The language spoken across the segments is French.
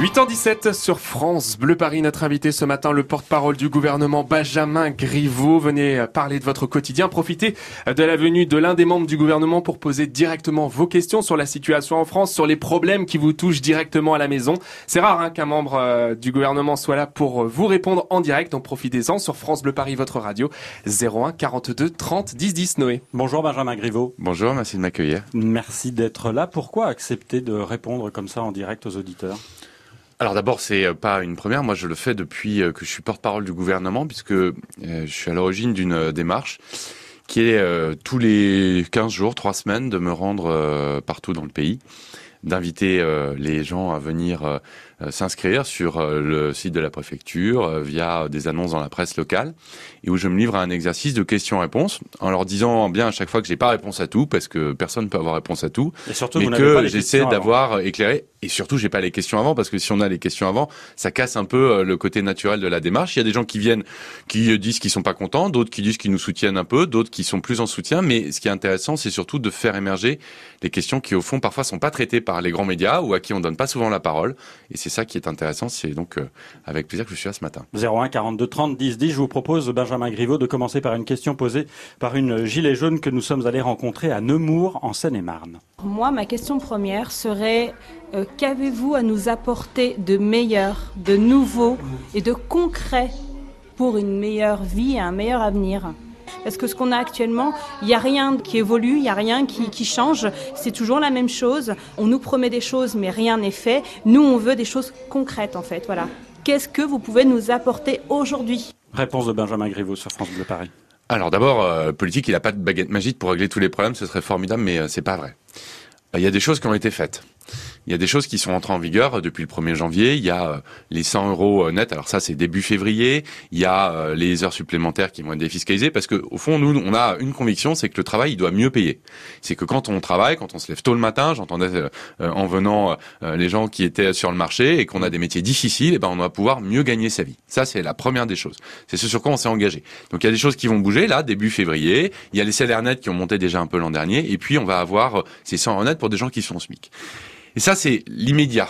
8h17 sur France Bleu Paris. Notre invité ce matin, le porte-parole du gouvernement Benjamin Griveaux. Venez parler de votre quotidien. Profitez de la venue de l'un des membres du gouvernement pour poser directement vos questions sur la situation en France, sur les problèmes qui vous touchent directement à la maison. C'est rare qu'un membre du gouvernement soit là pour vous répondre en direct. Donc profitez-en sur France Bleu Paris, votre radio. 01 42 30 10 10. Noé. Bonjour Benjamin Griveaux. Bonjour, merci de m'accueillir. Merci d'être là. Pourquoi accepter de répondre comme ça en direct aux auditeurs ? Alors d'abord, c'est pas une première. Moi, je le fais depuis que je suis porte-parole du gouvernement, puisque je suis à l'origine d'une démarche qui est tous les 15 jours, 3 semaines, de me rendre partout dans le pays, d'inviter les gens à venir s'inscrire sur le site de la préfecture via des annonces dans la presse locale, et où je me livre à un exercice de questions-réponses en leur disant bien à chaque fois que j'ai pas réponse à tout, parce que personne ne peut avoir réponse à tout, et surtout, mais que j'essaie d'avoir éclairé. Et surtout, j'ai pas les questions avant, parce que si on a les questions avant, ça casse un peu le côté naturel de la démarche. Il y a des gens qui viennent, qui disent qu'ils sont pas contents, d'autres qui disent qu'ils nous soutiennent un peu, d'autres qui sont plus en soutien. Mais ce qui est intéressant, c'est surtout de faire émerger les questions qui, au fond, parfois sont pas traitées par les grands médias ou à qui on donne pas souvent la parole. Et c'est ça qui est intéressant. C'est donc avec plaisir que je suis là ce matin. 01 42 30 10 10. Je vous propose, Benjamin Griveaux, de commencer par une question posée par une gilet jaune que nous sommes allés rencontrer à Nemours, en Seine-et-Marne. Moi, ma question première serait qu'avez-vous à nous apporter de meilleur, de nouveau et de concret pour une meilleure vie et un meilleur avenir ? Parce que ce qu'on a actuellement, il n'y a rien qui évolue, il n'y a rien qui change. C'est toujours la même chose. On nous promet des choses, mais rien n'est fait. Nous, on veut des choses concrètes, en fait. Voilà. Qu'est-ce que vous pouvez nous apporter aujourd'hui ? Réponse de Benjamin Griveaux sur France Bleu Paris. Alors d'abord, politique, il n'a pas de baguette magique pour régler tous les problèmes. Ce serait formidable, mais c'est pas vrai. Il y a des choses qui ont été faites. Il y a des choses qui sont entrées en vigueur depuis le 1er janvier. Il y a les 100 euros net. Alors ça, c'est début février. Il y a les heures supplémentaires qui vont être défiscalisées, parce que au fond, nous, on a une conviction, c'est que le travail, il doit mieux payer. C'est que quand on travaille, quand on se lève tôt le matin, j'entendais en venant les gens qui étaient sur le marché et qu'on a des métiers difficiles, on doit pouvoir mieux gagner sa vie. Ça, c'est la première des choses. C'est ce sur quoi on s'est engagé. Donc il y a des choses qui vont bouger là, début février. Il y a les salaires nets qui ont monté déjà un peu l'an dernier, et puis on va avoir ces 100 euros nets pour des gens qui sont au SMIC. Et ça, c'est l'immédiat.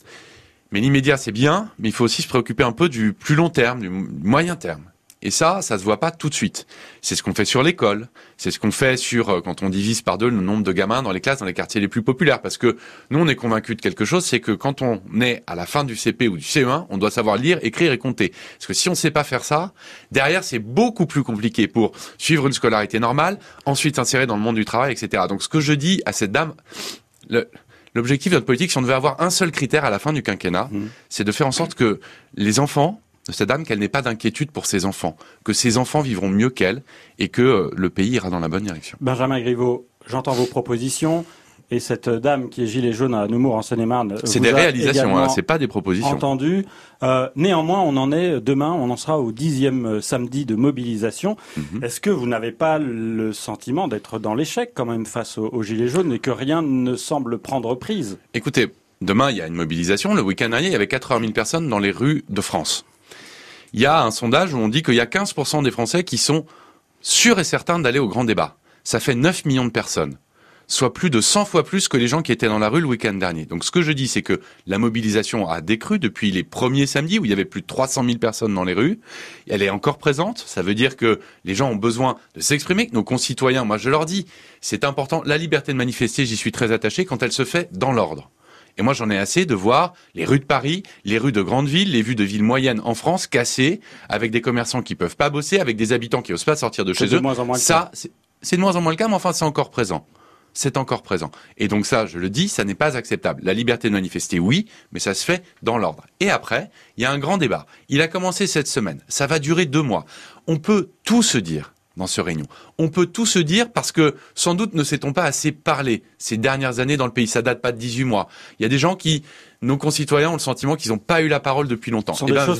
Mais l'immédiat, c'est bien, mais il faut aussi se préoccuper un peu du plus long terme, du moyen terme. Et ça se voit pas tout de suite. C'est ce qu'on fait sur l'école. C'est ce qu'on fait quand on divise par 2 le nombre de gamins dans les classes, dans les quartiers les plus populaires. Parce que nous, on est convaincus de quelque chose, c'est que quand on est à la fin du CP ou du CE1, on doit savoir lire, écrire et compter. Parce que si on sait pas faire ça, derrière, c'est beaucoup plus compliqué pour suivre une scolarité normale, ensuite s'insérer dans le monde du travail, etc. Donc, ce que je dis à cette dame, l'objectif de notre politique, si on devait avoir un seul critère à la fin du quinquennat, c'est de faire en sorte que les enfants de cette dame, qu'elle n'ait pas d'inquiétude pour ses enfants, que ses enfants vivront mieux qu'elle et que le pays ira dans la bonne direction. Benjamin Griveaux, j'entends vos propositions. Et cette dame qui est gilet jaune à Nemours en Seine-et-Marne, c'est des réalisations, c'est pas des propositions. Entendu. Néanmoins, on en sera au 10e samedi de mobilisation. Est-ce que vous n'avez pas le sentiment d'être dans l'échec quand même face aux gilets jaunes et que rien ne semble prendre prise ? Écoutez, demain il y a une mobilisation. Le week-end dernier, il y avait 80 000 personnes dans les rues de France. Il y a un sondage où on dit qu'il y a 15% des Français qui sont sûrs et certains d'aller au grand débat. Ça fait 9 millions de personnes, soit plus de 100 fois plus que les gens qui étaient dans la rue le week-end dernier. Donc ce que je dis, c'est que la mobilisation a décru depuis les premiers samedis où il y avait plus de 300 000 personnes dans les rues. Elle est encore présente. Ça veut dire que les gens ont besoin de s'exprimer, que nos concitoyens, moi je leur dis, c'est important, la liberté de manifester, j'y suis très attaché quand elle se fait dans l'ordre. Et moi, j'en ai assez de voir les rues de Paris, les rues de grandes villes, les rues de villes moyennes en France cassées, avec des commerçants qui peuvent pas bosser, avec des habitants qui osent pas sortir de chez eux. Ça, c'est de moins en moins le cas, mais enfin, c'est encore présent. C'est encore présent. Et donc ça, je le dis, ça n'est pas acceptable. La liberté de manifester, oui, mais ça se fait dans l'ordre. Et après, il y a un grand débat. Il a commencé cette semaine. Ça va durer 2 mois. On peut tout se dire dans ce réunion. On peut tout se dire parce que sans doute ne s'est-on pas assez parlé ces dernières années dans le pays. Ça date pas de 18 mois. Il y a des gens nos concitoyens ont le sentiment qu'ils n'ont pas eu la parole depuis longtemps.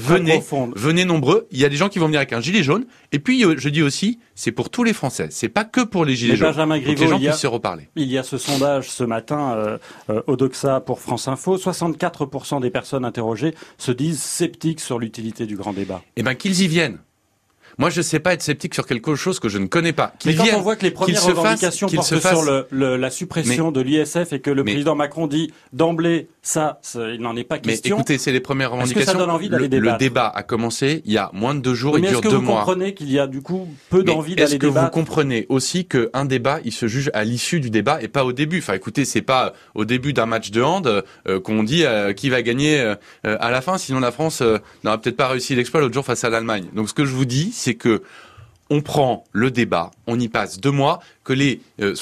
Venez nombreux. Il y a des gens qui vont venir avec un gilet jaune. Et puis, je dis aussi, c'est pour tous les Français. C'est pas que pour les gilets jaunes. Benjamin Griveaux, donc les gens puissent se reparler. Il y a ce sondage ce matin, Odoxa pour France Info. 64% des personnes interrogées se disent sceptiques sur l'utilité du grand débat. Qu'ils y viennent. Moi, je ne sais pas être sceptique sur quelque chose que je ne connais pas. Mais quand on voit que les premières revendications portent sur la suppression de l'ISF et que le président Macron dit d'emblée Ça, il n'en est pas question. Mais écoutez, c'est les premières revendications. Est-ce que ça donne envie d'aller débattre ? Le débat a commencé il y a moins de 2 jours, il dure 2 mois. Est-ce que vous comprenez qu'il y a du coup peu d'envie d'aller débattre ? Est-ce que vous comprenez aussi qu'un débat, il se juge à l'issue du débat et pas au début ? Enfin, écoutez, c'est pas au début d'un match de hand qu'on dit qui va gagner à la fin, sinon la France n'aura peut-être pas réussi l'exploit l'autre jour face à l'Allemagne. Donc ce que je vous dis, c'est que on prend le débat, on y passe 2 mois, que les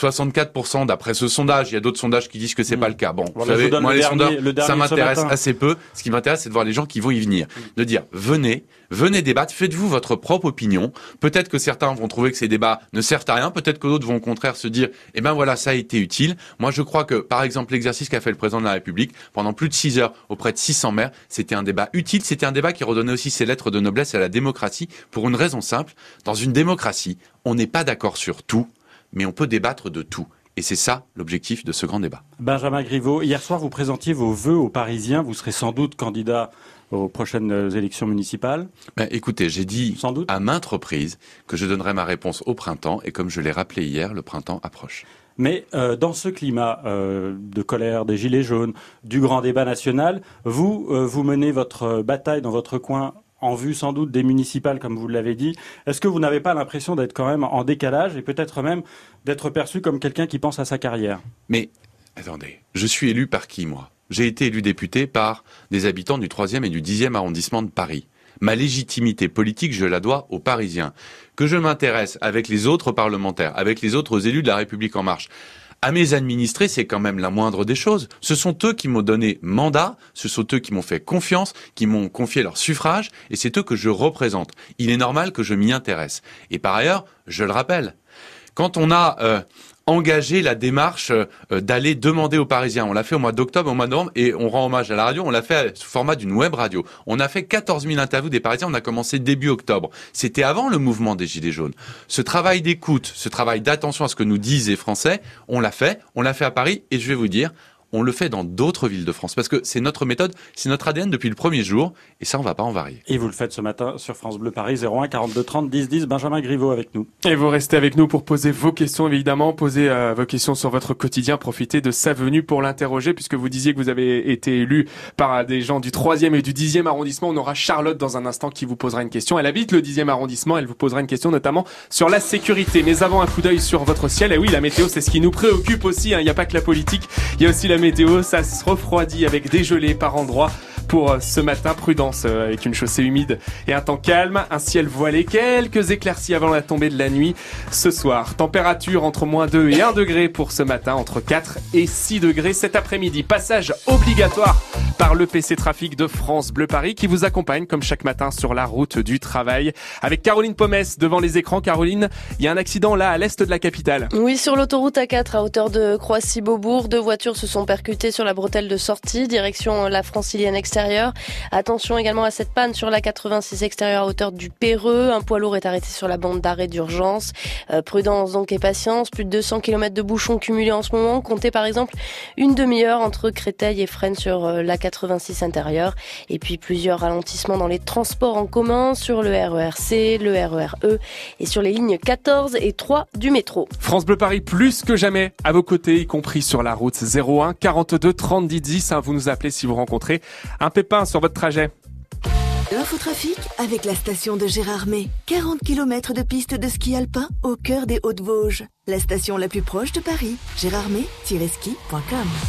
64% d'après ce sondage, il y a d'autres sondages qui disent que c'est pas le cas. Bon, voilà, vous savez, moi les sondages, ça m'intéresse ce assez peu. Ce qui m'intéresse, c'est de voir les gens qui vont y venir. De dire, venez débattre, faites-vous votre propre opinion. Peut-être que certains vont trouver que ces débats ne servent à rien, peut-être que d'autres vont au contraire se dire, eh ben voilà, ça a été utile. Moi, je crois que, par exemple, l'exercice qu'a fait le président de la République pendant plus de 6 heures auprès de 600 maires, c'était un débat utile, c'était un débat qui redonnait aussi ses lettres de noblesse à la démocratie pour une raison simple. Dans une démocratie, on n'est pas d'accord sur tout, mais on peut débattre de tout. Et c'est ça l'objectif de ce grand débat. Benjamin Griveaux, hier soir, vous présentiez vos vœux aux Parisiens. Vous serez sans doute candidat aux prochaines élections municipales. Écoutez, j'ai dit à maintes reprises que je donnerais ma réponse au printemps. Et comme je l'ai rappelé hier, le printemps approche. Mais dans ce climat de colère des Gilets jaunes, du grand débat national, vous menez votre bataille dans votre coin en vue sans doute des municipales, comme vous l'avez dit. Est-ce que vous n'avez pas l'impression d'être quand même en décalage et peut-être même d'être perçu comme quelqu'un qui pense à sa carrière ? Mais, attendez, je suis élu par qui, moi ? J'ai été élu député par des habitants du 3e et du 10e arrondissement de Paris. Ma légitimité politique, je la dois aux Parisiens. Que je m'intéresse avec les autres parlementaires, avec les autres élus de la République En Marche, à mes administrés, c'est quand même la moindre des choses. Ce sont eux qui m'ont donné mandat, ce sont eux qui m'ont fait confiance, qui m'ont confié leur suffrage, et c'est eux que je représente. Il est normal que je m'y intéresse. Et par ailleurs, je le rappelle, quand on a engagé la démarche d'aller demander aux Parisiens, on l'a fait au mois d'octobre, au mois de novembre, et on rend hommage à la radio, on l'a fait sous format d'une web radio. On a fait 14 000 interviews des Parisiens, on a commencé début octobre. C'était avant le mouvement des Gilets jaunes. Ce travail d'écoute, ce travail d'attention à ce que nous disent les Français, on l'a fait à Paris, et je vais vous dire, on le fait dans d'autres villes de France, parce que c'est notre méthode, c'est notre ADN depuis le premier jour, et ça, on va pas en varier. Et vous le faites ce matin sur France Bleu Paris, 01 42 30 10 10, Benjamin Griveaux avec nous. Et vous restez avec nous pour poser vos questions, évidemment, poser vos questions sur votre quotidien, profitez de sa venue pour l'interroger, puisque vous disiez que vous avez été élu par des gens du 3e et du 10e arrondissement. On aura Charlotte dans un instant qui vous posera une question. Elle habite le 10e arrondissement, elle vous posera une question notamment sur la sécurité. Mais avant, un coup d'œil sur votre ciel. Et oui, la météo, c'est ce qui nous préoccupe aussi, hein. Il n'y a pas que la politique, il y a aussi la météo, ça se refroidit avec des gelées par endroits. Pour ce matin, prudence avec une chaussée humide et un temps calme, un ciel voilé, quelques éclaircies avant la tombée de la nuit ce soir. Température entre -2 et 1 degré pour ce matin, entre 4 et 6 degrés cet après-midi. Passage obligatoire par le PC Trafic de France Bleu Paris qui vous accompagne comme chaque matin sur la route du travail. Avec Caroline Pomès devant les écrans. Caroline, il y a un accident là à l'est de la capitale. Oui, sur l'autoroute A4 à hauteur de Croissy-Beaubourg, 2 voitures se sont percutées sur la bretelle de sortie, direction la Francilienne extérieure. Attention également à cette panne sur la 86 extérieure à hauteur du Perreux. Un poids lourd est arrêté sur la bande d'arrêt d'urgence. Prudence donc et patience. Plus de 200 km de bouchons cumulés en ce moment. Comptez par exemple une demi-heure entre Créteil et Fresnes sur la 86 intérieure. Et puis plusieurs ralentissements dans les transports en commun sur le RER C, le RER E et sur les lignes 14 et 3 du métro. France Bleu Paris plus que jamais à vos côtés, y compris sur la route 01 42 30 10 10. Vous nous appelez si vous rencontrez un pépin sur votre trajet. L'infotrafic avec la station de Gérardmer. 40 km de pistes de ski alpin au cœur des Hautes-Vosges. La station la plus proche de Paris. Gérardmer-ski.com.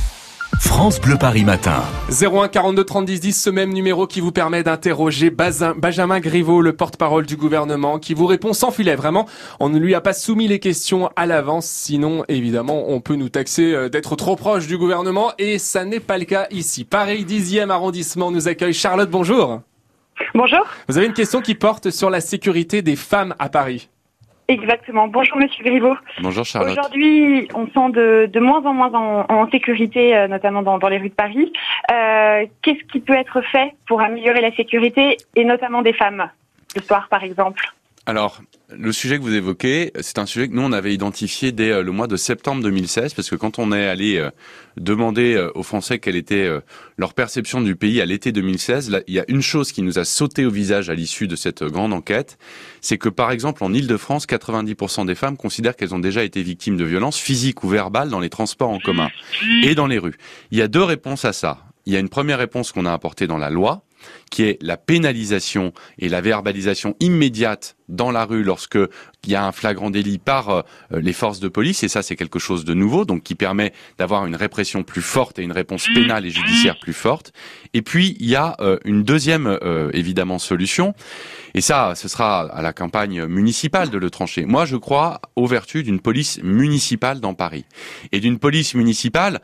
France Bleu Paris matin. 01 42 30 10 10, ce même numéro qui vous permet d'interroger Benjamin Griveaux, le porte-parole du gouvernement, qui vous répond sans filet. Vraiment, on ne lui a pas soumis les questions à l'avance, sinon évidemment on peut nous taxer d'être trop proche du gouvernement et ça n'est pas le cas ici. Paris 10e arrondissement nous accueille. Charlotte, bonjour. Bonjour. Vous avez une question qui porte sur la sécurité des femmes à Paris. Exactement. Bonjour Monsieur Griveaux. Bonjour Charlotte. Aujourd'hui, on sent de moins en moins en sécurité, notamment dans les rues de Paris. Qu'est-ce qui peut être fait pour améliorer la sécurité, et notamment des femmes, le soir par exemple ? Alors, le sujet que vous évoquez, c'est un sujet que nous, on avait identifié dès le mois de septembre 2016, parce que quand on est allé demander aux Français quelle était leur perception du pays à l'été 2016, là, il y a une chose qui nous a sauté au visage à l'issue de cette grande enquête, c'est que par exemple en Île-de-France, 90% des femmes considèrent qu'elles ont déjà été victimes de violences physiques ou verbales dans les transports en commun et dans les rues. Il y a 2 réponses à ça. il y a une première réponse qu'on a apportée dans la loi, qui est la pénalisation et la verbalisation immédiate dans la rue lorsque il y a un flagrant délit par les forces de police, et ça c'est quelque chose de nouveau, donc qui permet d'avoir une répression plus forte et une réponse pénale et judiciaire plus forte. Et puis il y a une deuxième évidemment solution, et ça ce sera à la campagne municipale de le trancher. Moi je crois aux vertus d'une police municipale dans Paris, et d'une police municipale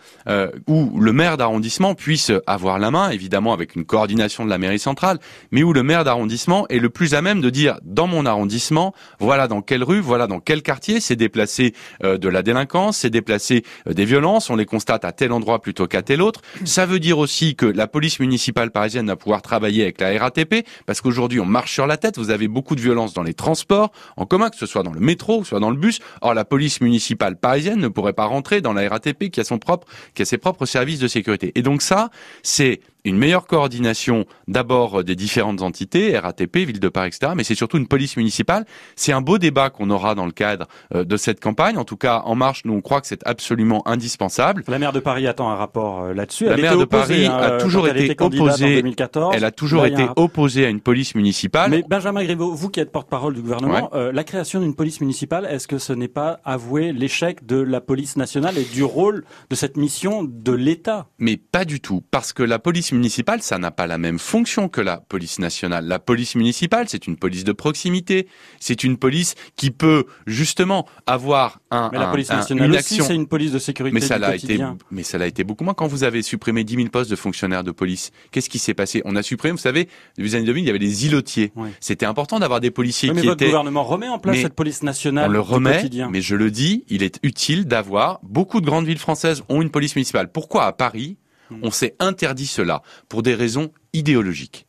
où le maire d'arrondissement puisse avoir la main, évidemment avec une coordination de la mairie centrale, mais où le maire d'arrondissement est le plus à même de dire, dans mon arrondissement, voilà dans quelle rue, voilà dans quel quartier s'est déplacé de la délinquance, s'est déplacé des violences, on les constate à tel endroit plutôt qu'à tel autre. Ça veut dire aussi que la police municipale parisienne va pouvoir travailler avec la RATP, parce qu'aujourd'hui on marche sur la tête, vous avez beaucoup de violences dans les transports en commun, que ce soit dans le métro, que ce soit dans le bus. Or la police municipale parisienne ne pourrait pas rentrer dans la RATP qui a ses propres services de sécurité. Et donc ça, c'est une meilleure coordination d'abord des différentes entités, RATP, Ville de Paris, etc., mais c'est surtout une police municipale. C'est un beau débat qu'on aura dans le cadre de cette campagne. En tout cas, En Marche, nous, on croit que c'est absolument indispensable. La maire de Paris attend un rapport là-dessus. La maire de Paris a toujours été opposée. Elle a toujours été opposée à une police municipale. Mais Benjamin Griveaux, vous qui êtes porte-parole du gouvernement, la création d'une police municipale, est-ce que ce n'est pas avouer l'échec de la police nationale et du rôle de cette mission de l'État? Mais pas du tout, parce que la police municipale, ça n'a pas la même fonction que la police nationale. La police municipale, c'est une police de proximité. C'est une police qui peut justement avoir mais la police nationale une aussi, action. C'est une police de sécurité du quotidien. Mais ça l'a été beaucoup moins. Quand vous avez supprimé 10 000 postes de fonctionnaires de police, qu'est-ce qui s'est passé? On a supprimé, vous savez, depuis les années 2000, il y avait des îlotiers. Oui. C'était important d'avoir des policiers mais votre gouvernement remet en place cette police nationale du quotidien. On le remet, mais je le dis, il est utile d'avoir, beaucoup de grandes villes françaises ont une police municipale. Pourquoi à Paris on s'est interdit cela? Pour des raisons idéologiques.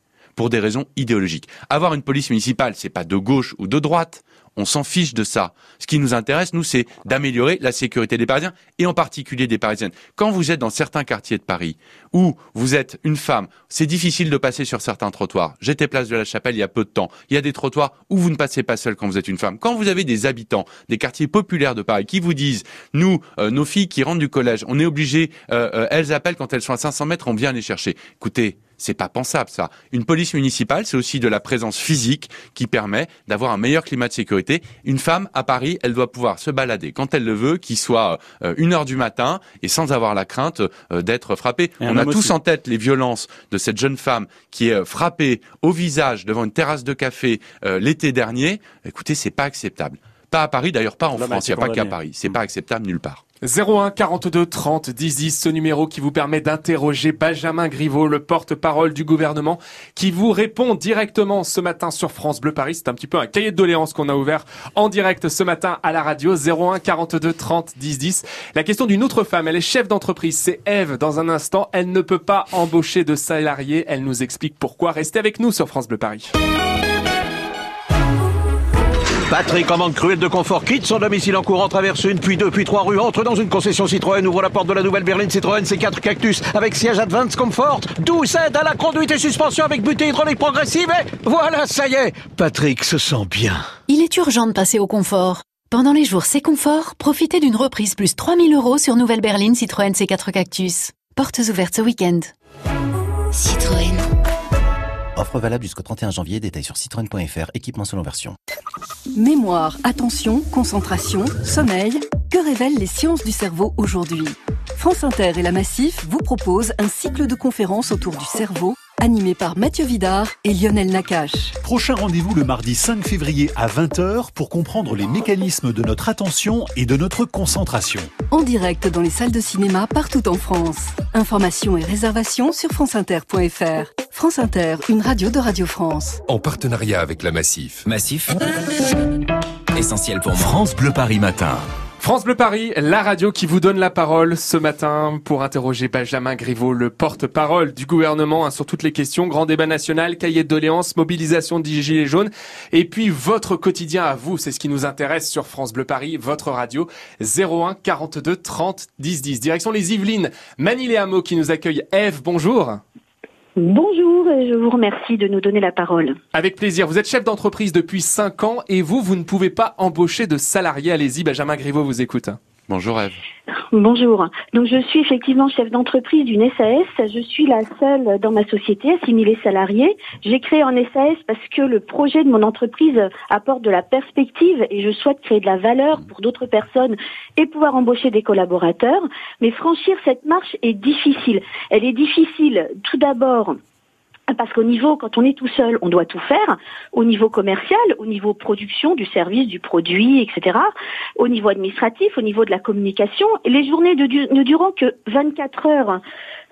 Avoir une police municipale, c'est pas de gauche ou de droite. On s'en fiche de ça. Ce qui nous intéresse, nous, c'est d'améliorer la sécurité des Parisiens, et en particulier des Parisiennes. Quand vous êtes dans certains quartiers de Paris, où vous êtes une femme, c'est difficile de passer sur certains trottoirs. J'étais place de la Chapelle il y a peu de temps. Il y a des trottoirs où vous ne passez pas seul quand vous êtes une femme. Quand vous avez des habitants des quartiers populaires de Paris qui vous disent, nous, nos filles qui rentrent du collège, on est obligés, elles appellent quand elles sont à 500 mètres, on vient les chercher. Écoutez, c'est pas pensable, ça. Une police municipale, c'est aussi de la présence physique qui permet d'avoir un meilleur climat de sécurité. Une femme, à Paris, elle doit pouvoir se balader quand elle le veut, qu'il soit 1h du matin et sans avoir la crainte d'être frappée. On a tous en tête les violences de cette jeune femme qui est frappée au visage devant une terrasse de café l'été dernier. Écoutez, c'est pas acceptable. Pas à Paris, d'ailleurs pas en France, il n'y a pas qu'à Paris. C'est pas acceptable nulle part. 01 42 30 10 10, ce numéro qui vous permet d'interroger Benjamin Griveaux, le porte-parole du gouvernement, qui vous répond directement ce matin sur France Bleu Paris. C'est un petit peu un cahier de doléances qu'on a ouvert en direct ce matin à la radio. 01 42 30 10 10. La question d'une autre femme, elle est chef d'entreprise, c'est Ève. Dans un instant, elle ne peut pas embaucher de salariés. Elle nous explique pourquoi. Restez avec nous sur France Bleu Paris. Patrick, en manque cruel de confort, quitte son domicile en courant, traverse une, puis deux, puis trois rues, entre dans une concession Citroën, ouvre la porte de la nouvelle berline Citroën C4 Cactus avec siège Advance Comfort, 12 aides à la conduite et suspension avec butée hydraulique progressive, et voilà, ça y est, Patrick se sent bien. Il est urgent de passer au confort. Pendant les jours C'est Confort, profitez d'une reprise plus 3 000 € sur nouvelle berline Citroën C4 Cactus. Portes ouvertes ce week-end. Citroën. Offre valable jusqu'au 31 janvier, détail sur citroën.fr, équipement selon version. Mémoire, attention, concentration, sommeil, que révèlent les sciences du cerveau aujourd'hui? France Inter et la Massif vous proposent un cycle de conférences autour du cerveau, animé par Mathieu Vidard et Lionel Nakache. Prochain rendez-vous le mardi 5 février à 20h pour comprendre les mécanismes de notre attention et de notre concentration. En direct dans les salles de cinéma partout en France. Informations et réservations sur franceinter.fr. France Inter, une radio de Radio France. En partenariat avec la Massif. Massif, essentiel pour moi. France Bleu Paris Matin. France Bleu Paris, la radio qui vous donne la parole ce matin pour interroger Benjamin Griveaux, le porte-parole du gouvernement sur toutes les questions. Grand débat national, cahier de doléances, mobilisation des Gilets jaunes. Et puis votre quotidien à vous, c'est ce qui nous intéresse sur France Bleu Paris, votre radio. 01 42 30 10 10. Direction les Yvelines, Manille-les-Hameaux qui nous accueille. Ève, bonjour. Bonjour, et je vous remercie de nous donner la parole. Avec plaisir. Vous êtes chef d'entreprise depuis 5 ans et vous ne pouvez pas embaucher de salariés. Allez-y, Benjamin Griveaux vous écoute. Bonjour Ève. Bonjour. Donc je suis effectivement chef d'entreprise d'une SAS. Je suis la seule dans ma société à 6 000 salariés. J'ai créé en SAS parce que le projet de mon entreprise apporte de la perspective et je souhaite créer de la valeur pour d'autres personnes et pouvoir embaucher des collaborateurs. Mais franchir cette marche est difficile. Elle est difficile tout d'abord parce qu'au niveau, quand on est tout seul, on doit tout faire, au niveau commercial, au niveau production, du service, du produit, etc., au niveau administratif, au niveau de la communication. Les journées ne durant que 24 heures,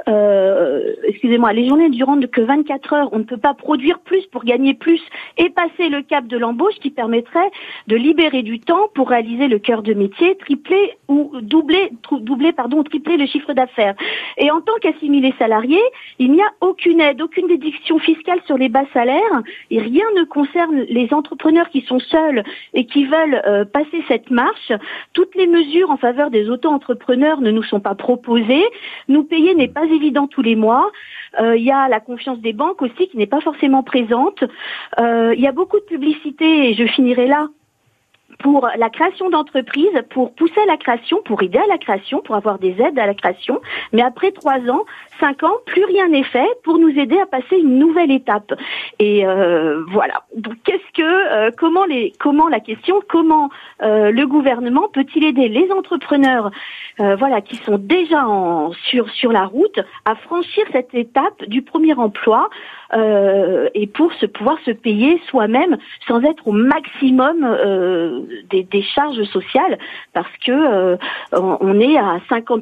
les journées durant que 24 heures, on ne peut pas produire plus pour gagner plus et passer le cap de l'embauche qui permettrait de libérer du temps pour réaliser le cœur de métier, tripler ou tripler le chiffre d'affaires. Et en tant qu'assimilé salarié, il n'y a aucune aide, aucune déduction fiscale sur les bas salaires et rien ne concerne les entrepreneurs qui sont seuls et qui veulent passer cette marche. Toutes les mesures en faveur des auto-entrepreneurs ne nous sont pas proposées. Nous payer n'est pas évident tous les mois. Il y a la confiance des banques aussi qui n'est pas forcément présente. Il y a beaucoup de publicité et je finirai là pour la création d'entreprises, pour pousser à la création, pour aider à la création, pour avoir des aides à la création. Mais après 3 ans, 5 ans, plus rien n'est fait pour nous aider à passer une nouvelle étape. Et voilà. Donc comment le gouvernement peut-il aider les entrepreneurs qui sont déjà sur la route à franchir cette étape du premier emploi et pour pouvoir se payer soi-même sans être au maximum des charges sociales parce que on est à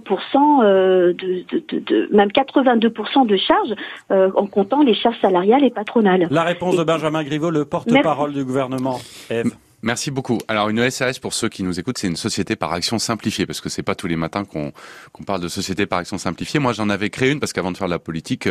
50% même 82% de charges en comptant les charges salariales et patronales. La réponse de Benjamin Griveaux, le porte-parole du gouvernement. Ève. Merci beaucoup. Alors une SAS, pour ceux qui nous écoutent, c'est une société par action simplifiée, parce que c'est pas tous les matins qu'on parle de société par action simplifiée. Moi, j'en avais créé une parce qu'avant de faire de la politique,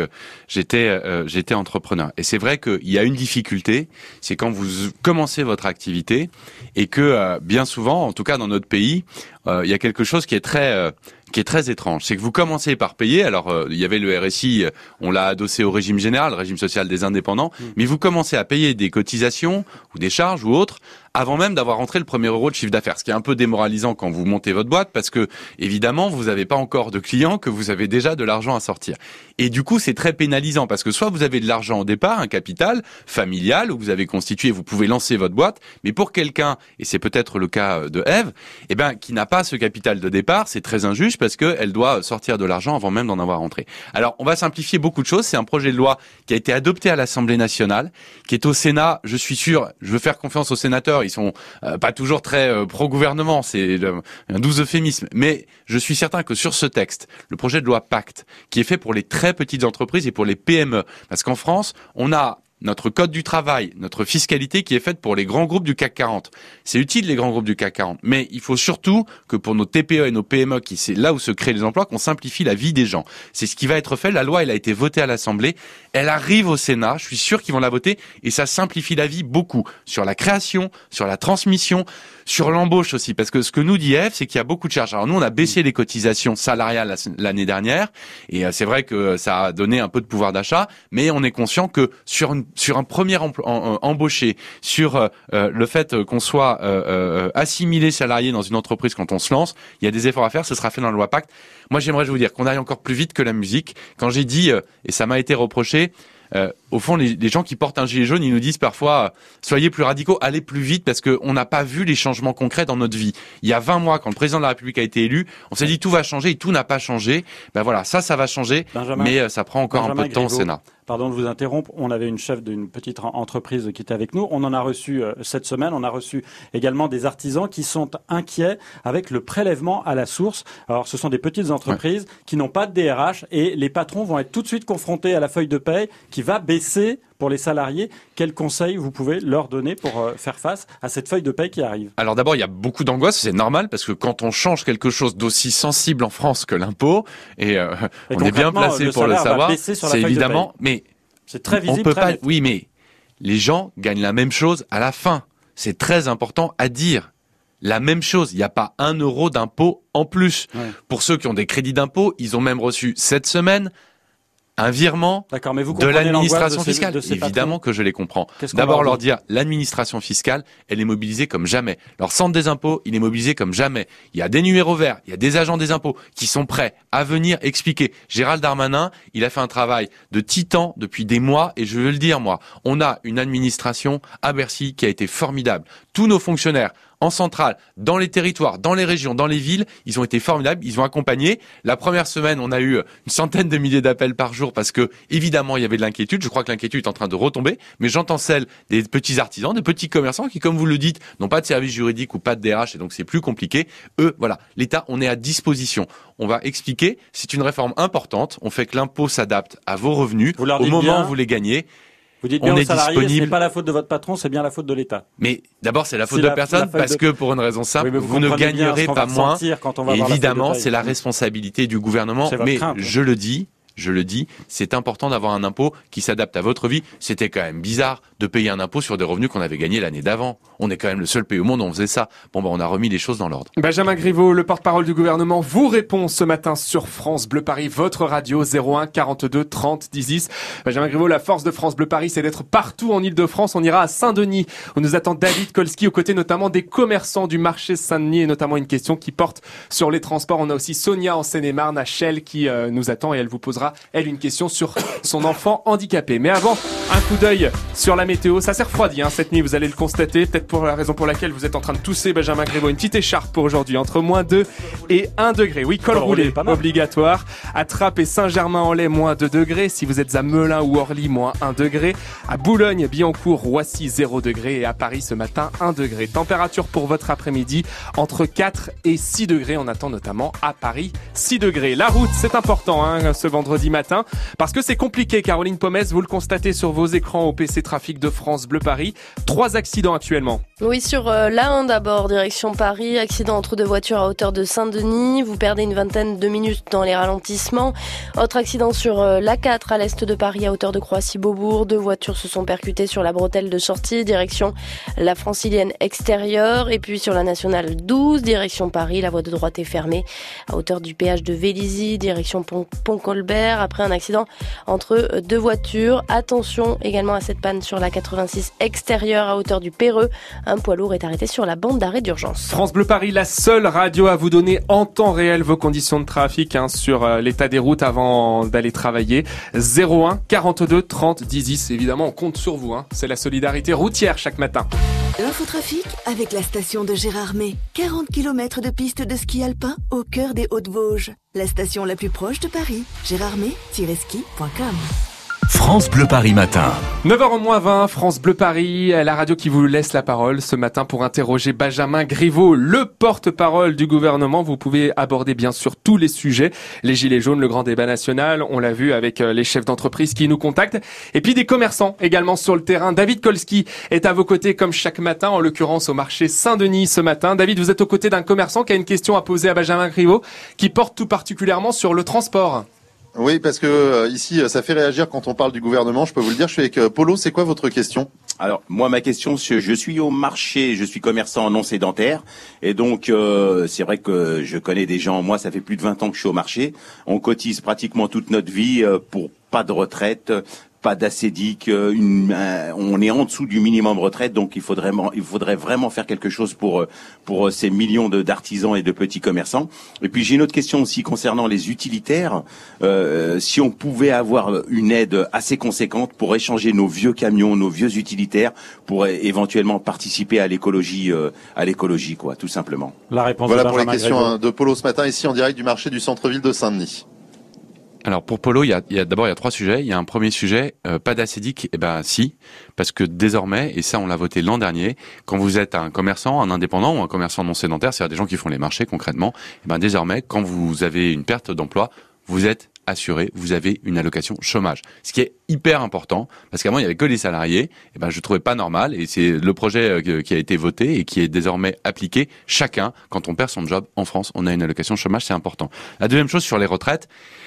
j'étais entrepreneur. Et c'est vrai qu'il y a une difficulté, c'est quand vous commencez votre activité et que bien souvent, en tout cas dans notre pays, il y a quelque chose qui est très étrange. C'est que vous commencez par payer. Alors, il y avait le RSI, on l'a adossé au régime général, le régime social des indépendants, mais vous commencez à payer des cotisations ou des charges ou autres avant même d'avoir rentré le premier euro de chiffre d'affaires. Ce qui est un peu démoralisant quand vous montez votre boîte parce que, évidemment, vous n'avez pas encore de clients, que vous avez déjà de l'argent à sortir. Et du coup, c'est très pénalisant parce que soit vous avez de l'argent au départ, un capital familial où vous avez constitué, vous pouvez lancer votre boîte, mais pour quelqu'un, et c'est peut-être le cas de Ève, qui n'a pas ce capital de départ, c'est très injuste parce qu'elle doit sortir de l'argent avant même d'en avoir rentré. Alors, on va simplifier beaucoup de choses. C'est un projet de loi qui a été adopté à l'Assemblée nationale, qui est au Sénat. Je suis sûr, je veux faire confiance aux sénateurs. Ils sont pas toujours très pro-gouvernement, c'est un doux euphémisme. Mais je suis certain que sur ce texte, le projet de loi Pacte, qui est fait pour les très petites entreprises et pour les PME, parce qu'en France, on a notre code du travail, notre fiscalité qui est faite pour les grands groupes du CAC 40. C'est utile les grands groupes du CAC 40, mais il faut surtout que pour nos TPE et nos PME, qui c'est là où se créent les emplois, qu'on simplifie la vie des gens. C'est ce qui va être fait. La loi, elle a été votée à l'Assemblée, elle arrive au Sénat. Je suis sûr qu'ils vont la voter et ça simplifie la vie beaucoup sur la création, sur la transmission, sur l'embauche aussi, parce que ce que nous dit Ève, c'est qu'il y a beaucoup de charges. Alors nous, on a baissé les cotisations salariales l'année dernière, et c'est vrai que ça a donné un peu de pouvoir d'achat, mais on est conscient que sur un premier embauché, sur le fait qu'on soit assimilé salarié dans une entreprise quand on se lance, il y a des efforts à faire, ce sera fait dans la loi Pacte. Moi, j'aimerais vous dire qu'on aille encore plus vite que la musique. Quand j'ai dit, et ça m'a été reproché, au fond, les gens qui portent un gilet jaune, ils nous disent parfois soyez plus radicaux, allez plus vite, parce qu'on n'a pas vu les changements concrets dans notre vie. Il y a 20 mois, quand le président de la République a été élu, on s'est dit tout va changer et tout n'a pas changé. Ben voilà, ça va changer, mais ça prend encore un peu de temps au Sénat. Pardon de vous interrompre, on avait une chef d'une petite entreprise qui était avec nous. On en a reçu cette semaine. On a reçu également des artisans qui sont inquiets avec le prélèvement à la source. Alors, ce sont des petites entreprises qui n'ont pas de DRH et les patrons vont être tout de suite confrontés à la feuille de paie qui va baisser pour les salariés. Quels conseils vous pouvez leur donner pour faire face à cette feuille de paie qui arrive? Alors d'abord, il y a beaucoup d'angoisse, c'est normal, parce que quand on change quelque chose d'aussi sensible en France que l'impôt, et on est bien placé pour le savoir, c'est évidemment, mais c'est très visible. On peut pas, oui, mais les gens gagnent la même chose à la fin. C'est très important à dire. La même chose, il n'y a pas 1 euro d'impôt en plus. Ouais. Pour ceux qui ont des crédits d'impôt, ils ont même reçu cette semaine un virement de l'administration fiscale. Évidemment que je les comprends. D'abord leur dire, l'administration fiscale, elle est mobilisée comme jamais. Leur centre des impôts, il est mobilisé comme jamais. Il y a des numéros verts, il y a des agents des impôts qui sont prêts à venir expliquer. Gérald Darmanin, il a fait un travail de titan depuis des mois et je veux le dire moi, on a une administration à Bercy qui a été formidable. Tous nos fonctionnaires en centrale, dans les territoires, dans les régions, dans les villes, ils ont été formidables, ils ont accompagné. La première semaine, on a eu une centaine de milliers d'appels par jour parce que, évidemment, il y avait de l'inquiétude. Je crois que l'inquiétude est en train de retomber, mais j'entends celle des petits artisans, des petits commerçants qui, comme vous le dites, n'ont pas de service juridique ou pas de DRH et donc c'est plus compliqué. Eux, voilà, l'État, on est à disposition. On va expliquer, c'est une réforme importante, on fait que l'impôt s'adapte à vos revenus au moment où vous les gagnez. Vous dites bien aux salariés, ce n'est pas la faute de votre patron, c'est bien la faute de l'État. Mais d'abord, c'est la faute de personne parce que pour une raison simple, vous ne gagnerez pas moins. Et évidemment, c'est la responsabilité du gouvernement. Mais je le dis, c'est important d'avoir un impôt qui s'adapte à votre vie. C'était quand même bizarre de payer un impôt sur des revenus qu'on avait gagnés l'année d'avant. On est quand même le seul pays au monde où on faisait ça. Bon, on a remis les choses dans l'ordre. Benjamin Griveaux, le porte-parole du gouvernement, vous répond ce matin sur France Bleu Paris, votre radio 01 42 30 10 10. Benjamin Griveaux, la force de France Bleu Paris, c'est d'être partout en Ile-de-France. On ira à Saint-Denis, où nous attend David Kolski, aux côtés notamment des commerçants du marché Saint-Denis, et notamment une question qui porte sur les transports. On a aussi Sonia en Seine-et-Marne, à Chelles, qui nous attend et elle vous posera une question sur son enfant handicapé. Mais avant, un coup d'œil sur la météo. Ça s'est refroidi cette nuit, vous allez le constater. Peut-être pour la raison pour laquelle vous êtes en train de tousser, Benjamin Griveaux. Une petite écharpe pour aujourd'hui, entre -2 et 1 degré. Oui, col roulé obligatoire. À Trappes et Saint-Germain-en-Laye, -2 degrés. Si vous êtes à Melun ou Orly, -1 degré. À Boulogne, Billancourt, Roissy, 0 degré. Et à Paris, ce matin, 1 degré. Température pour votre après-midi, entre 4 et 6 degrés. On attend notamment à Paris 6 degrés. La route, c'est important ce vendredi matin. Parce que c'est compliqué, Caroline Pommes, vous le constatez sur vos écrans au PC Trafic de France Bleu Paris. 3 accidents actuellement. Oui, sur l'A1 d'abord, direction Paris, accident entre deux voitures à hauteur de Saint-Denis. Vous perdez une vingtaine de minutes dans les ralentissements. Autre accident sur l'A4 à l'est de Paris à hauteur de Croissy-Beaubourg. 2 voitures se sont percutées sur la bretelle de sortie, direction la Francilienne extérieure. Et puis sur la nationale 12, direction Paris, la voie de droite est fermée à hauteur du péage de Vélizy, direction Pont-Colbert. Après un accident entre 2 voitures. Attention également à cette panne sur la 86 extérieure à hauteur du Perreux. Un poids lourd est arrêté sur la bande d'arrêt d'urgence. France Bleu Paris, la seule radio à vous donner en temps réel vos conditions de trafic sur l'état des routes avant d'aller travailler. 01 42 30 10 10. Évidemment, on compte sur vous. C'est la solidarité routière chaque matin. L'infotrafic avec la station de Gérardmer. 40 km de pistes de ski alpin au cœur des Hauts-de-Vosges. La station la plus proche de Paris. Gérardmer-ski.com. France Bleu Paris matin. 9h-20, France Bleu Paris, la radio qui vous laisse la parole ce matin pour interroger Benjamin Griveaux, le porte-parole du gouvernement. Vous pouvez aborder bien sûr tous les sujets, les gilets jaunes, le grand débat national, on l'a vu avec les chefs d'entreprise qui nous contactent, et puis des commerçants également sur le terrain. David Kolski est à vos côtés comme chaque matin, en l'occurrence au marché Saint-Denis ce matin. David, vous êtes aux côtés d'un commerçant qui a une question à poser à Benjamin Griveaux, qui porte tout particulièrement sur le transport. Oui, parce que ici, ça fait réagir quand on parle du gouvernement. Je peux vous le dire, je suis avec Polo. C'est quoi votre question ? Alors, moi, ma question, je suis au marché, je suis commerçant non sédentaire. Et donc, c'est vrai que je connais des gens. Moi, ça fait plus de 20 ans que je suis au marché. On cotise pratiquement toute notre vie pour pas de retraite, pas d'ACEDIC, on est en dessous du minimum retraite, donc il faudrait vraiment faire quelque chose pour ces millions d'artisans et de petits commerçants. Et puis j'ai une autre question aussi concernant les utilitaires. Si on pouvait avoir une aide assez conséquente pour échanger nos vieux camions, nos vieux utilitaires, pour éventuellement participer à l'écologie, quoi, tout simplement. La réponse. Voilà pour les questions de Polo ce matin, ici en direct du marché du centre-ville de Saint-Denis. Alors pour Polo, il y a 3 sujets. Il y a un premier sujet, pas d'ACEDIC. Si, parce que désormais, et ça on l'a voté l'an dernier, quand vous êtes un commerçant, un indépendant ou un commerçant non sédentaire, c'est-à-dire des gens qui font les marchés concrètement, désormais, quand vous avez une perte d'emploi, vous êtes assuré, vous avez une allocation chômage. Ce qui est hyper important, parce qu'avant il y avait que les salariés, je trouvais pas normal, et c'est le projet qui a été voté et qui est désormais appliqué. Chacun, quand on perd son job en France, on a une allocation chômage, c'est important. La deuxième chose sur les retraites,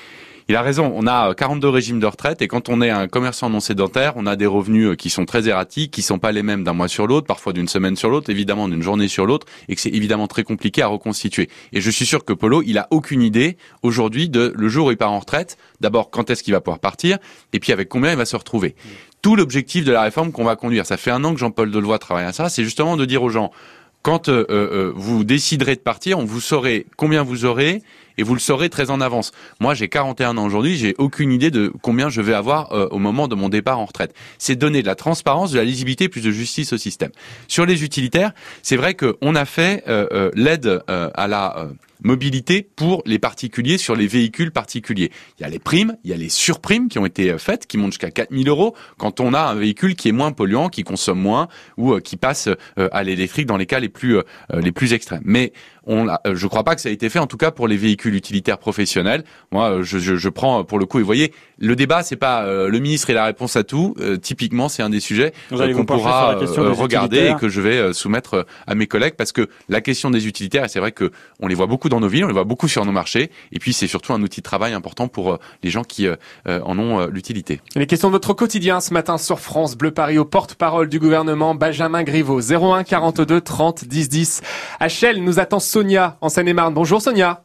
Il a raison, on a 42 régimes de retraite et quand on est un commerçant non sédentaire, on a des revenus qui sont très erratiques, qui sont pas les mêmes d'un mois sur l'autre, parfois d'une semaine sur l'autre, évidemment d'une journée sur l'autre, et que c'est évidemment très compliqué à reconstituer. Et je suis sûr que Polo, il a aucune idée aujourd'hui de le jour où il part en retraite, d'abord quand est-ce qu'il va pouvoir partir, et puis avec combien il va se retrouver. Tout l'objectif de la réforme qu'on va conduire, ça fait 1 an que Jean-Paul Delevoye travaille à ça, c'est justement de dire aux gens, quand vous déciderez de partir, vous saurez combien vous aurez, et vous le saurez très en avance. Moi, j'ai 41 ans aujourd'hui, j'ai aucune idée de combien je vais avoir au moment de mon départ en retraite. C'est donner de la transparence, de la lisibilité, plus de justice au système. Sur les utilitaires, c'est vrai qu'on a fait l'aide à la mobilité pour les particuliers sur les véhicules particuliers. Il y a les primes, il y a les surprimes qui ont été faites, qui montent jusqu'à 4 000 € quand on a un véhicule qui est moins polluant, qui consomme moins ou qui passe à l'électrique dans les cas les plus extrêmes. Mais je crois pas que ça a été fait, en tout cas pour les véhicules utilitaires professionnels. Moi, je prends pour le coup, et vous voyez, le débat, c'est pas le ministre et la réponse à tout. Typiquement, c'est un des sujets qu'on pourra regarder et que je vais soumettre à mes collègues, parce que la question des utilitaires, et c'est vrai que on les voit beaucoup dans nos villes, on les voit beaucoup sur nos marchés, et puis c'est surtout un outil de travail important pour les gens qui en ont l'utilité. Les questions de votre quotidien ce matin sur France Bleu Paris, au porte-parole du gouvernement, Benjamin Griveaux, 01 42 30 10 10. À Chelles, nous attend Sonia en Seine-et-Marne. Bonjour Sonia.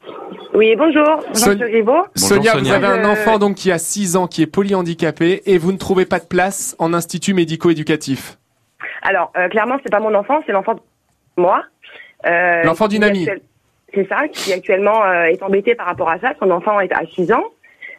Oui, bonjour. Bonjour Griveaux. Sonia, vous avez un enfant donc qui a 6 ans, qui est polyhandicapé, et vous ne trouvez pas de place en institut médico-éducatif. Alors, clairement, c'est pas mon enfant, c'est l'enfant de moi. L'enfant d'une amie. C'est ça, qui actuellement est embêté par rapport à ça. Son enfant est à 6 ans.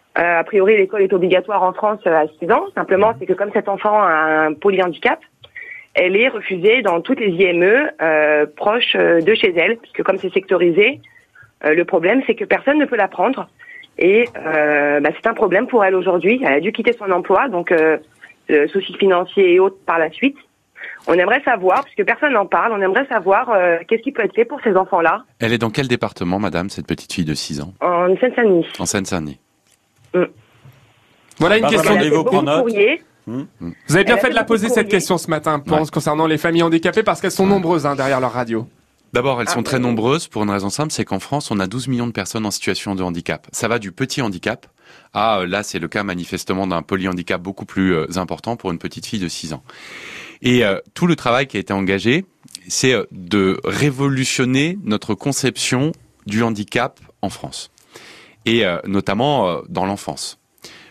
A priori, l'école est obligatoire en France à 6 ans. Simplement, c'est que comme cet enfant a un polyhandicap, elle est refusée dans toutes les IME proches de chez elle, puisque comme c'est sectorisé, le problème, c'est que personne ne peut la prendre. Et c'est un problème pour elle aujourd'hui. Elle a dû quitter son emploi, donc soucis financiers et autres par la suite. On aimerait savoir, puisque personne n'en parle, on aimerait savoir qu'est-ce qui peut être fait pour ces enfants-là. Elle est dans quel département, madame, cette petite fille de 6 ans ? En Seine-Saint-Denis. En Seine-Saint-Denis. Voilà une question. Vous Vous avez bien fait de la poser cette question ce matin, concernant les familles handicapées, parce qu'elles sont nombreuses derrière leur radio. D'abord, elles sont très nombreuses pour une raison simple, c'est qu'en France, on a 12 millions de personnes en situation de handicap. Ça va du petit handicap à, là, c'est le cas manifestement d'un polyhandicap beaucoup plus important pour une petite fille de 6 ans. Et tout le travail qui a été engagé, c'est de révolutionner notre conception du handicap en France. Et notamment dans l'enfance. Pourquoi ?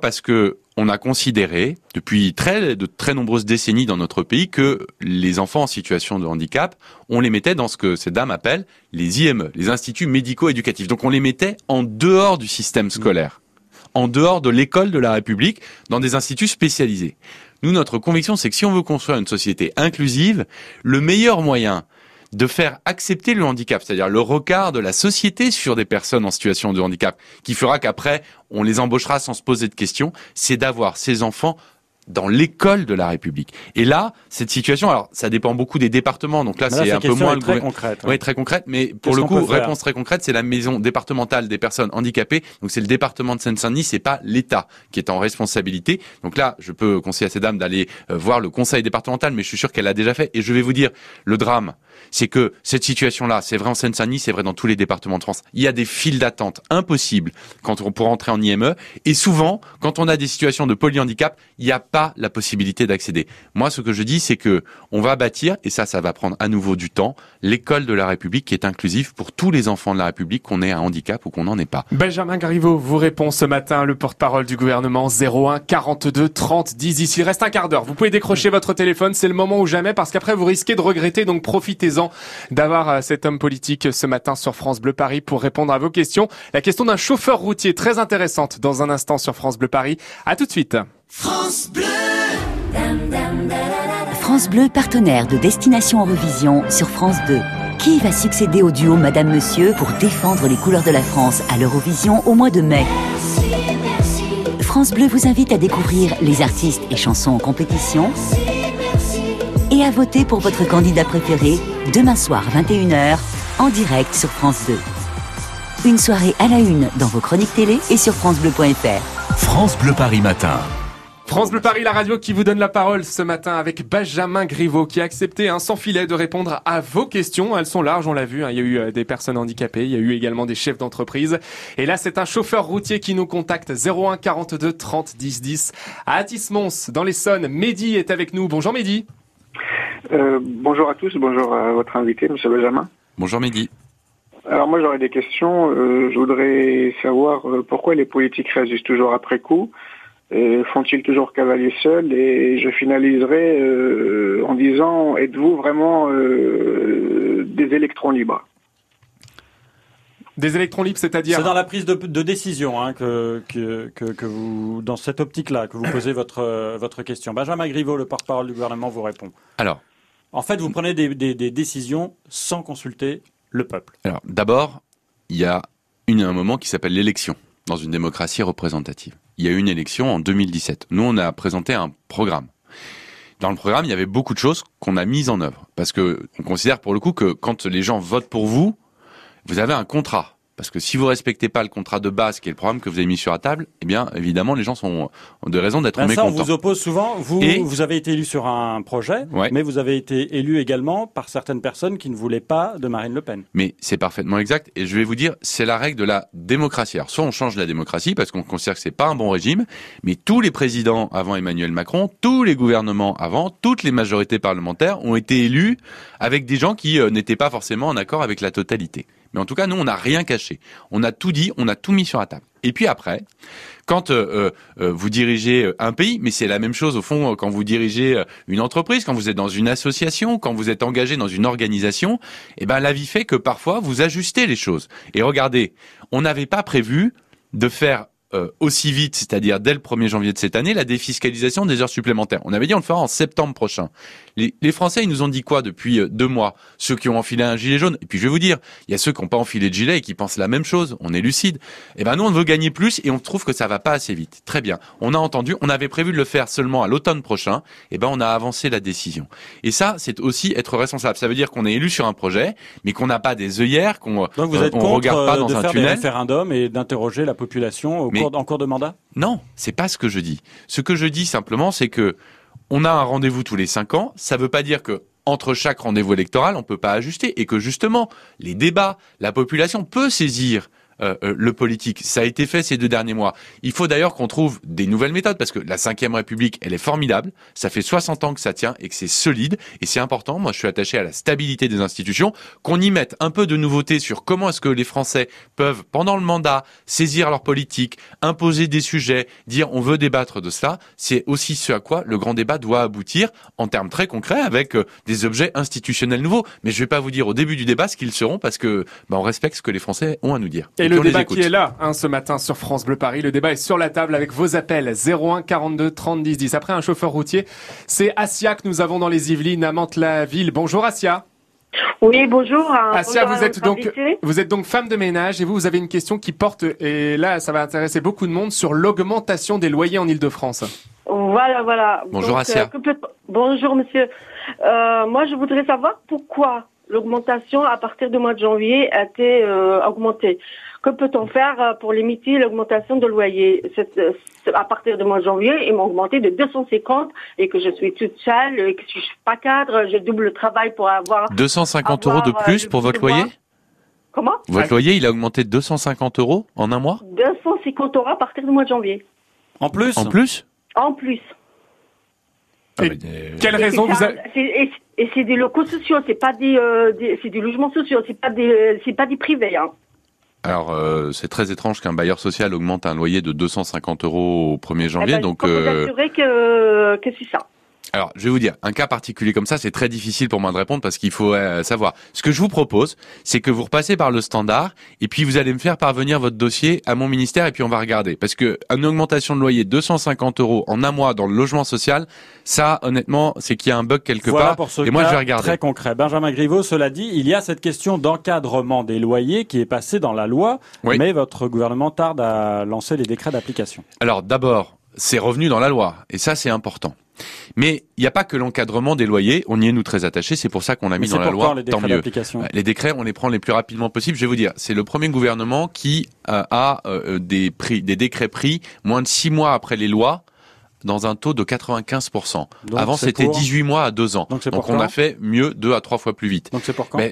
Parce que on a considéré, depuis de très nombreuses décennies dans notre pays, que les enfants en situation de handicap, on les mettait dans ce que ces dames appellent les IME, les instituts médico-éducatifs. Donc on les mettait en dehors du système scolaire, en dehors de l'école de la République, dans des instituts spécialisés. Nous, notre conviction, c'est que si on veut construire une société inclusive, le meilleur moyen de faire accepter le handicap, c'est-à-dire le regard de la société sur des personnes en situation de handicap, qui fera qu'après, on les embauchera sans se poser de questions, c'est d'avoir ces enfants dans l'école de la République. Et là, cette situation, alors ça dépend beaucoup des départements, donc là c'est un peu moins très concrète. Oui, très concrète, mais pour le coup, réponse très concrète, c'est la maison départementale des personnes handicapées, donc c'est le département de Seine-Saint-Denis, c'est pas l'État qui est en responsabilité. Donc là, je peux conseiller à ces dames d'aller voir le conseil départemental, mais je suis sûr qu'elle l'a déjà fait. Et je vais vous dire, le drame, c'est que cette situation-là, c'est vrai en Seine-Saint-Denis, c'est vrai dans tous les départements de France. Il y a des files d'attente impossibles pour entrer en IME, et souvent, quand on a des situations de polyhandicap, il n'y a pas la possibilité d'accéder. Moi, ce que je dis, c'est que on va bâtir, et ça va prendre à nouveau du temps, l'école de la République qui est inclusive pour tous les enfants de la République, qu'on ait un handicap ou qu'on n'en ait pas. Benjamin Griveaux vous répond ce matin, le porte-parole du gouvernement, 01 42 30 10 10. Il reste un quart d'heure. Vous pouvez décrocher votre téléphone, c'est le moment ou jamais, parce qu'après vous risquez de regretter, donc profitez-en d'avoir cet homme politique ce matin sur France Bleu Paris pour répondre à vos questions. La question d'un chauffeur routier très intéressante dans un instant sur France Bleu Paris. À tout de suite. France Bleu. France Bleu, partenaire de Destination Eurovision sur France 2. Qui va succéder au duo Madame Monsieur pour défendre les couleurs de la France à l'Eurovision au mois de mai ? France Bleu vous invite à découvrir les artistes et chansons en compétition et à voter pour votre candidat préféré demain soir 21h en direct sur France 2. Une soirée à la une dans vos chroniques télé et sur francebleu.fr. France Bleu Paris Matin. France Bleu Paris, la radio qui vous donne la parole ce matin avec Benjamin Griveaux qui a accepté sans filet de répondre à vos questions. Elles sont larges, on l'a vu. Il y a eu des personnes handicapées, il y a eu également des chefs d'entreprise. Et là, c'est un chauffeur routier qui nous contacte 01 42 30 10 10 à Athis-Mons dans l'Essonne. Mehdi est avec nous. Bonjour Mehdi. Bonjour à tous, bonjour à votre invité, monsieur Benjamin. Bonjour Mehdi. Alors moi j'aurais des questions. Je voudrais savoir pourquoi les politiques réagissent toujours après coup. Font-ils toujours cavalier seul? Et je finaliserai en disant, êtes-vous vraiment des électrons libres? Des électrons libres, c'est-à-dire? C'est dans la prise de décision que vous, dans cette optique-là, que vous posez votre question. Benjamin Griveaux, le porte-parole du gouvernement, vous répond. Alors, en fait, vous prenez des décisions sans consulter le peuple. Alors, d'abord, il y a un moment qui s'appelle l'élection dans une démocratie représentative. Il y a eu une élection en 2017. Nous, on a présenté un programme. Dans le programme, il y avait beaucoup de choses qu'on a mises en œuvre. Parce que on considère pour le coup que quand les gens votent pour vous, vous avez un contrat. Parce que si vous respectez pas le contrat de base, qui est le programme que vous avez mis sur la table, eh bien, évidemment, les gens ont de raisons d'être mécontents. Ça, on vous oppose souvent. Vous avez été élu sur un projet, mais vous avez été élu également par certaines personnes qui ne voulaient pas de Marine Le Pen. Mais c'est parfaitement exact. Et je vais vous dire, c'est la règle de la démocratie. Alors, soit on change la démocratie parce qu'on considère que c'est pas un bon régime, mais tous les présidents avant Emmanuel Macron, tous les gouvernements avant, toutes les majorités parlementaires ont été élus avec des gens qui n'étaient pas forcément en accord avec la totalité. Mais en tout cas, nous, on n'a rien caché. On a tout dit, on a tout mis sur la table. Et puis après, quand vous dirigez un pays, mais c'est la même chose au fond quand vous dirigez une entreprise, quand vous êtes dans une association, quand vous êtes engagé dans une organisation, eh ben la vie fait que parfois vous ajustez les choses. Et regardez, on n'avait pas prévu de faire aussi vite, c'est-à-dire dès le 1er janvier de cette année, la défiscalisation des heures supplémentaires. On avait dit on le fera en septembre prochain. Les Français, ils nous ont dit quoi depuis 2 mois? Ceux qui ont enfilé un gilet jaune. Et puis je vais vous dire, il y a ceux qui n'ont pas enfilé de gilet et qui pensent la même chose. On est lucide. Eh ben nous, on veut gagner plus et on trouve que ça va pas assez vite. Très bien. On a entendu, on avait prévu de le faire seulement à l'automne prochain. Eh ben on a avancé la décision. Et ça, c'est aussi être responsable. Ça veut dire qu'on est élu sur un projet, mais qu'on n'a pas des œillères, qu'on Donc vous êtes on regarde pas dans un faire tunnel. Des référendums et d'interroger la population en cours de mandat? Non, c'est pas ce que je dis. Ce que je dis simplement, c'est que on a un rendez-vous tous les 5 ans. Ça veut pas dire que entre chaque rendez-vous électoral, on peut pas ajuster et que justement, les débats, la population peut saisir le politique. Ça a été fait ces 2 derniers mois. Il faut d'ailleurs qu'on trouve des nouvelles méthodes parce que la 5e République, elle est formidable. Ça fait 60 ans que ça tient et que c'est solide et c'est important. Moi, je suis attaché à la stabilité des institutions. Qu'on y mette un peu de nouveauté sur comment est-ce que les Français peuvent, pendant le mandat, saisir leur politique, imposer des sujets, dire on veut débattre de cela. C'est aussi ce à quoi le grand débat doit aboutir en termes très concrets avec des objets institutionnels nouveaux. Mais je vais pas vous dire au début du débat ce qu'ils seront parce que on respecte ce que les Français ont à nous dire. Et le débat qui est là ce matin sur France Bleu Paris, le débat est sur la table avec vos appels 01 42 30 10 10. Après un chauffeur routier, c'est Assia que nous avons dans les Yvelines à Mantes-la-Ville. Bonjour Assia. Oui, bonjour. Assia, bonjour vous êtes donc femme de ménage et vous avez une question qui porte, et là ça va intéresser beaucoup de monde, sur l'augmentation des loyers en Ile-de-France. Voilà. Bonjour donc, Assia. Bonjour monsieur. Moi je voudrais savoir pourquoi l'augmentation à partir du mois de janvier a été augmentée. Que peut-on faire pour limiter l'augmentation de loyer? À partir du mois de janvier, ils m'ont augmenté de 250 et que je suis toute seule et que je suis pas cadre, je double le travail pour avoir 250 euros de plus pour votre loyer? Comment? Votre loyer, il a augmenté de 250 euros en un mois? 250 euros à partir du mois de janvier. En plus? En plus? En plus. Quelle raison vous avez... Et c'est des locaux sociaux, c'est pas c'est des logements sociaux, c'est pas des privés, hein. Alors, c'est très étrange qu'un bailleur social augmente un loyer de 250 euros au 1er janvier, donc... Je peux vous assurer que c'est ça. Alors, je vais vous dire, un cas particulier comme ça, c'est très difficile pour moi de répondre parce qu'il faut savoir. Ce que je vous propose, c'est que vous repassez par le standard et puis vous allez me faire parvenir votre dossier à mon ministère et puis on va regarder. Parce que une augmentation de loyer de 250 euros en un mois dans le logement social, ça, honnêtement, c'est qu'il y a un bug quelque part. Pour ce et moi, je vais regarder. Très concret. Benjamin Griveaux, cela dit, il y a cette question d'encadrement des loyers qui est passée dans la loi, mais votre gouvernement tarde à lancer les décrets d'application. Alors, d'abord, c'est revenu dans la loi et ça, c'est important. Mais il n'y a pas que l'encadrement des loyers, on y est nous très attachés, c'est pour ça qu'on l'a mis dans la loi, tant mieux. Les décrets, on les prend les plus rapidement possible. Je vais vous dire, c'est le premier gouvernement qui a des décrets pris moins de 6 mois après les lois dans un taux de 95%. Donc, avant, c'était 18 mois à 2 ans. Donc on a fait mieux 2 à 3 fois plus vite. Donc c'est pour quand? Mais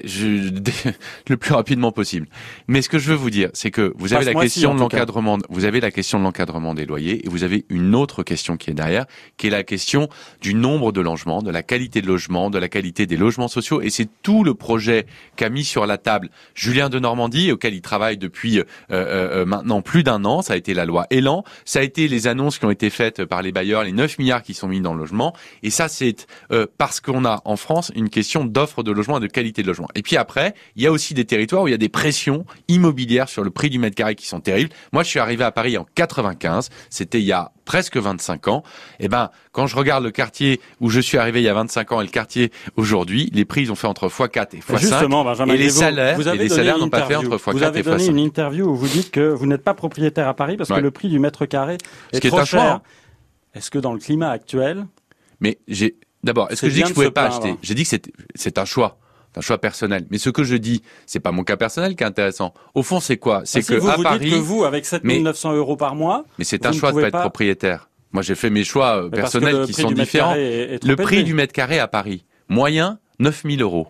le plus rapidement possible. Mais ce que je veux vous dire, c'est que vous avez la question de l'encadrement, vous avez la question de l'encadrement des loyers et vous avez une autre question qui est derrière, qui est la question du nombre de logements, de la qualité de logement, de la qualité des logements sociaux. Et c'est tout le projet qu'a mis sur la table Julien Denormandie, auquel il travaille depuis maintenant plus d'1 an. Ça a été la loi Elan, ça a été les annonces qui ont été faites par les bailleurs, les 9 milliards qui sont mis dans le logement. Et ça, c'est parce qu'on a en France une question d'offre de logement et de qualité de logement. Et puis après, il y a aussi des territoires où il y a des pressions immobilières sur le prix du mètre carré qui sont terribles. Moi, je suis arrivé à Paris en 95, c'était il y a presque 25 ans. Et ben, quand je regarde le quartier où je suis arrivé il y a 25 ans et le quartier aujourd'hui, les prix ils ont fait entre x4 et x5. Justement, Benjamin, et les salaires n'ont pas fait entre x4 et x5. Vous avez donné une interview où vous dites que vous n'êtes pas propriétaire à Paris parce que le prix du mètre carré est trop cher. Est-ce que dans le climat actuel... Mais d'abord, est-ce que je dis que je pouvais pas acheter? J'ai dit que c'est un choix. C'est un choix personnel. Mais ce que je dis, c'est pas mon cas personnel qui est intéressant. Au fond, c'est quoi? C'est que à Paris, dites que vous, avec 7 900 € par mois, mais c'est un choix de pas être propriétaire. Moi, j'ai fait mes choix personnels qui sont différents. Le prix du mètre carré à Paris, moyen, 9 000 €.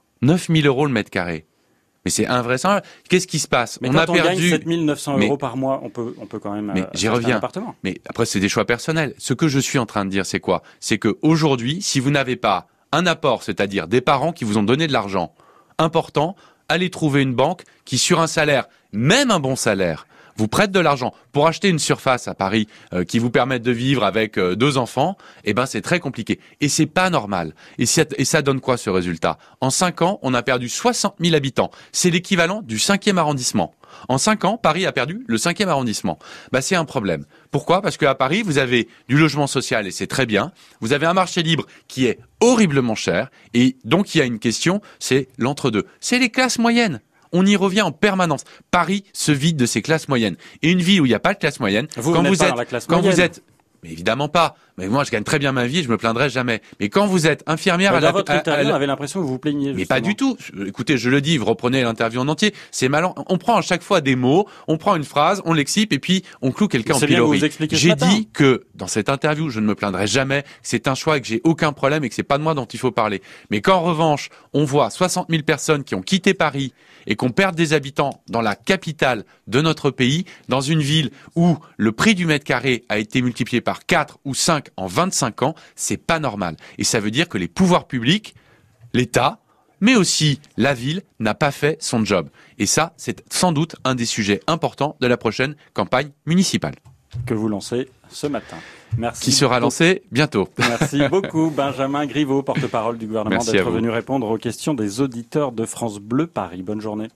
9 000 € le mètre carré. Mais c'est invraisemblable. Qu'est-ce qui se passe? Mais on a perdu. Gagne 7 900 € par mois, on peut quand même. Mais j'y reviens. Mais après, c'est des choix personnels. Ce que je suis en train de dire, c'est quoi? C'est que aujourd'hui, si vous n'avez pas un apport, c'est-à-dire des parents qui vous ont donné de l'argent important, allez trouver une banque qui, sur un salaire, même un bon salaire, vous prête de l'argent pour acheter une surface à Paris qui vous permette de vivre avec 2 enfants. Eh ben, c'est très compliqué. Et c'est pas normal. Et ça donne quoi, ce résultat? En 5 ans, on a perdu 60 000 habitants. C'est l'équivalent du 5e arrondissement. En 5 ans, Paris a perdu le 5e arrondissement. Bah, c'est un problème. Pourquoi? Parce qu'à Paris, vous avez du logement social et c'est très bien. Vous avez un marché libre qui est horriblement cher. Et donc, il y a une question, c'est l'entre-deux. C'est les classes moyennes. On y revient en permanence. Paris se vide de ses classes moyennes. Et une ville où il n'y a pas de classe moyenne, vous êtes, mais évidemment pas. Mais moi, je gagne très bien ma vie, je me plaindrai jamais. Mais quand vous êtes infirmière dans votre interview, on avait l'impression que vous vous plaigniez. Mais pas du tout. Écoutez, je le dis, vous reprenez l'interview en entier. C'est malin. On prend à chaque fois des mots, on prend une phrase, on l'excipe et puis on cloue quelqu'un en pilori. J'ai dit que dans cette interview, je ne me plaindrai jamais. C'est un choix et que j'ai aucun problème et que c'est pas de moi dont il faut parler. Mais qu'en revanche, on voit 60 000 personnes qui ont quitté Paris et qu'on perd des habitants dans la capitale de notre pays, dans une ville où le prix du mètre carré a été multiplié par 4 ou 5 en 25 ans, c'est pas normal. Et ça veut dire que les pouvoirs publics, l'État, mais aussi la ville, n'a pas fait son job. Et ça, c'est sans doute un des sujets importants de la prochaine campagne municipale. Que vous lancez ce matin. Merci. Qui sera lancé bientôt. Merci beaucoup, Benjamin Griveaux, porte-parole du gouvernement, d'être venu répondre aux questions des auditeurs de France Bleu Paris. Bonne journée.